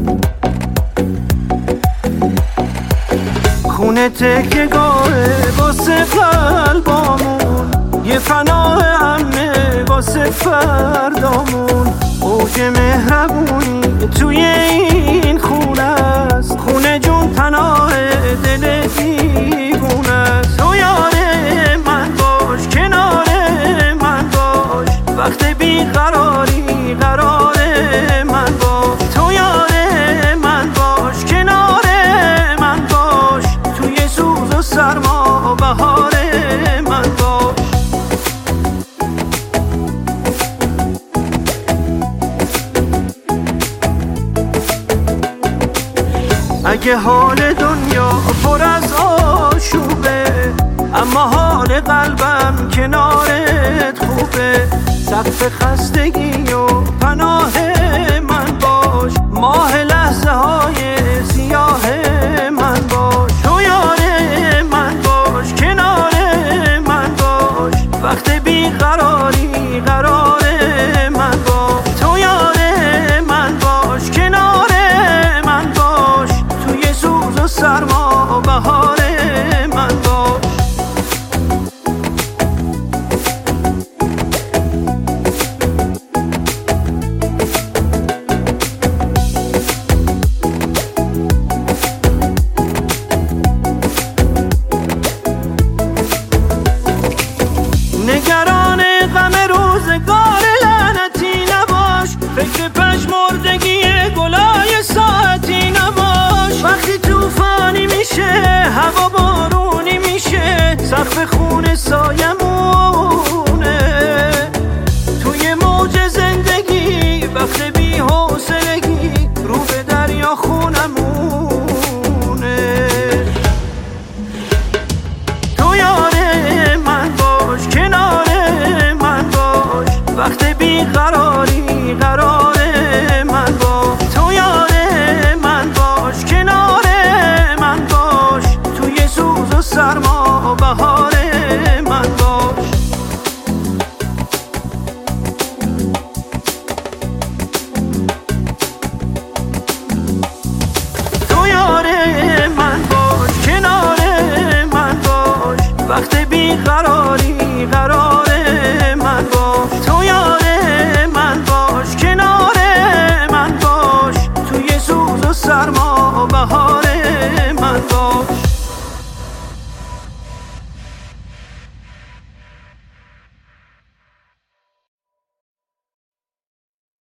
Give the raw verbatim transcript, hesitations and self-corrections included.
خونه تکیه‌گاهه واسه قلبامون، یه پناه همه واسه فردامون. اوج مهربونی توی این خونه است، خونه جون پناه دل دیوونه است. تو یار من باش، کنار من باش، وقت بیقراری قرار من باش. تو یار من باش، کنار من باش، توی سوز و سرما بهار من باش. اگه حال دنیا پر از آشوبه، اما حال قلبم کنارت خوبه. سقف خستگی و پناه من باش، ماه لحظه های سیاه من باش. تو یار من باش، کنار من باش، وقت بیقراری قرار من باش. تو یار من باش، کنار من باش، توی سوز و سرما بهار من باش. نگران غم روزگار لعنتی نباش، فکر پژمردگی گلای ساعتی نباش. وقتی طوفانی میشه هوا بارونی میشه، سقف خونه سایمونه. توی موج زندگی وقت بی حوصلگی، رو به دریا خونمونه. تو یار من باش، کنار من باش، وقت بیقراری قرار من باش. تو یار من باش، کنار من باش، توی سوز و سرما بهار من باش. تو یار من باش، کنار من باش، وقت بیقراری